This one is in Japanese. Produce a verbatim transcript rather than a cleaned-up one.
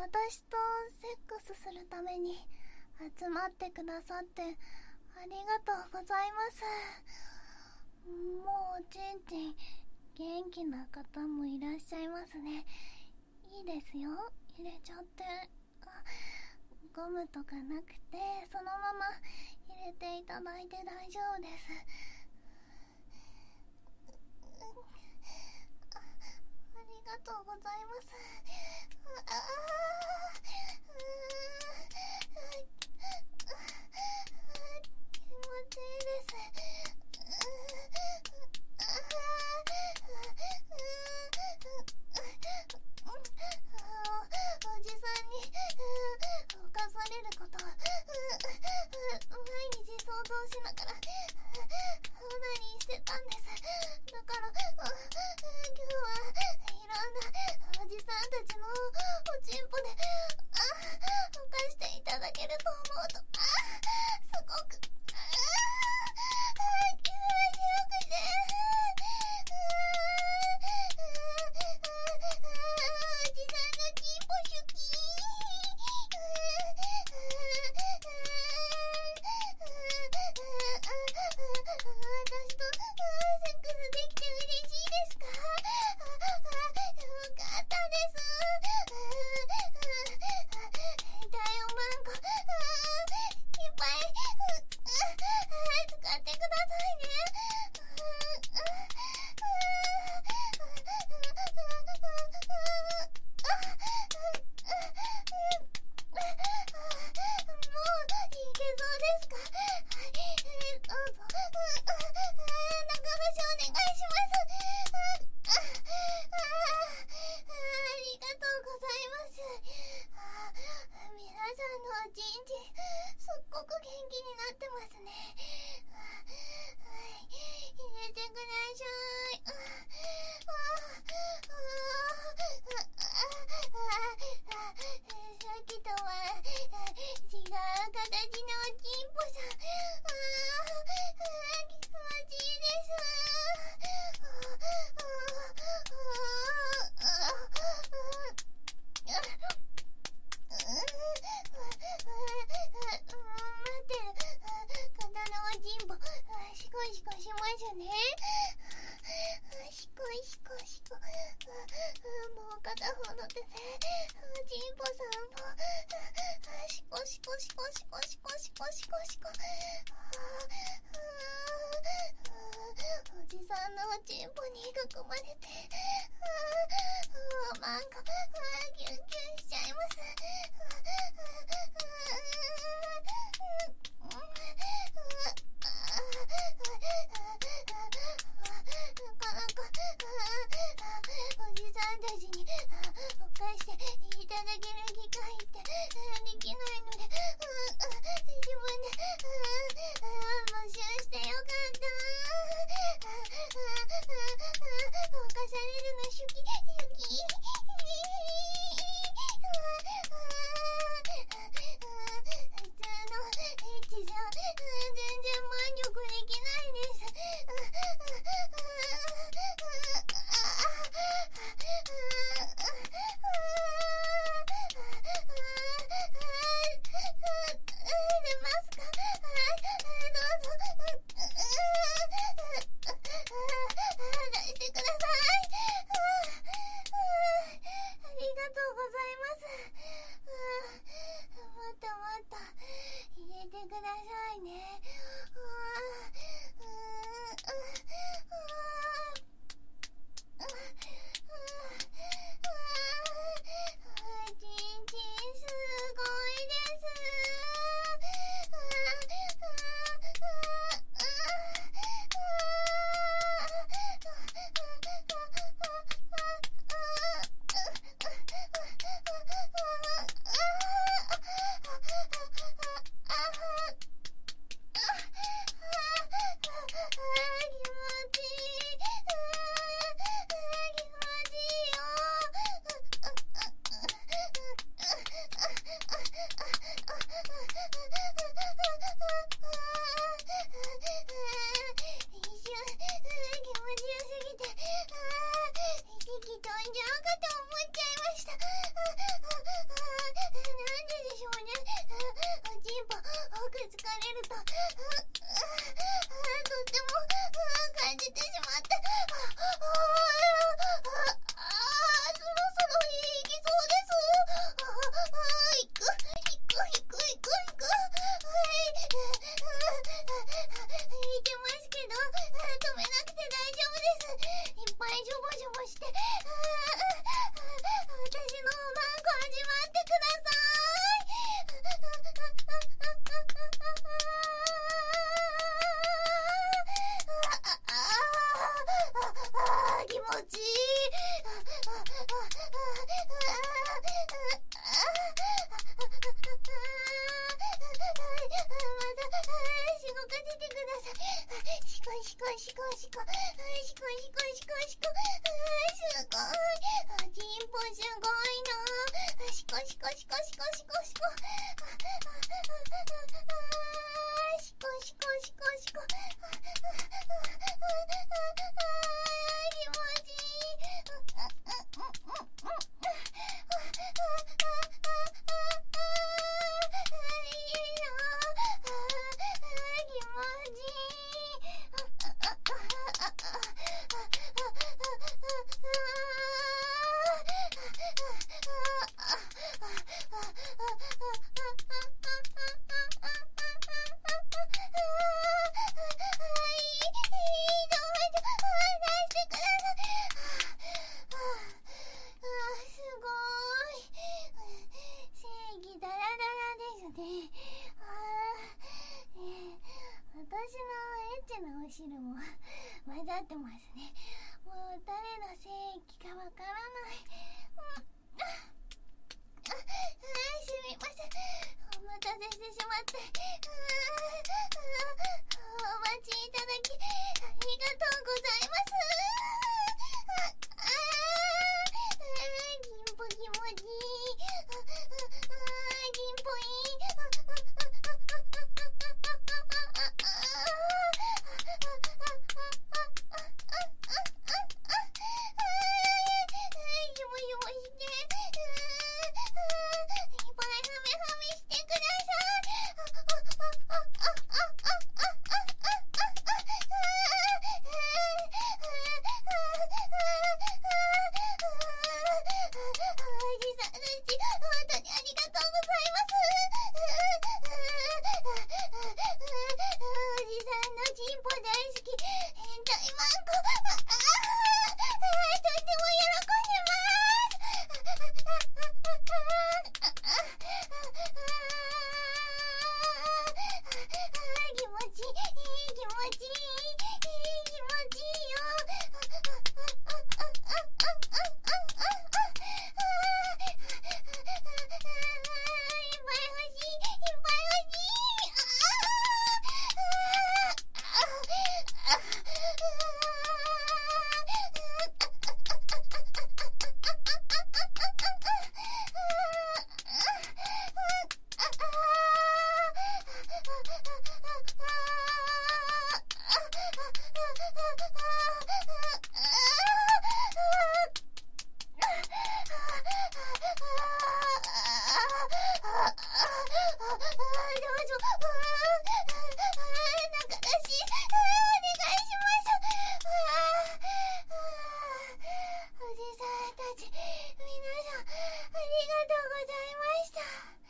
私とセックスするために集まってくださってありがとうございます。もうちんちん元気な方もいらっしゃいますね。いいですよ、入れちゃって。あ、ゴムとかなくてそのまま入れていただいて大丈夫です。あ, ありがとうございます。ああ気持ちいいです。おじさんに犯されること毎日想像しながらオナニーしてたんです。だから今日はいろんなおじさんたちのおちんぽで犯していただけると思うとすごく気持ちよくておじさんのチンポ好き。私とセックスできて嬉しいですか？よかったです。ダイヤマンゴいっぱい使ってくださいね。もういけそうですか？はい、えー、どうぞ。中出しお願いします。ありがとうございます。皆さんのおちんちんすっごく元気になってますね。はい、入れてください。さっきとは違う形のおちんぽさん。気持ちいいです。待ってる方のおちんぽシコシコしますね。シコシコシコ。もう片方の手でおちんぽさんもシコシコシコシコシコシコシコシコ。おじさんのおちんぽに囲まれてマンゴキュンキュンしちゃいます。なかなかおじさんたちに犯していただける機会ってできないので自分で募集してよかった。犯されるの好き好き。普通のエッチじゃ全然満足できないです。出ますか？どうぞ。出してください。 しこ、しこしこしこしこ、すごい。チンポすごいな。しこしこしこしこしこしこ。しこしこしこしこ。気持ちいお汁も混ざってますね。もう誰の精液かわからない。うん、あ、すみません。お待たせしてしまって。お待ちいただきありがとうございます。ああ、銀ポ気持ちいい。銀ポいい。皆さん、ありがとうございました。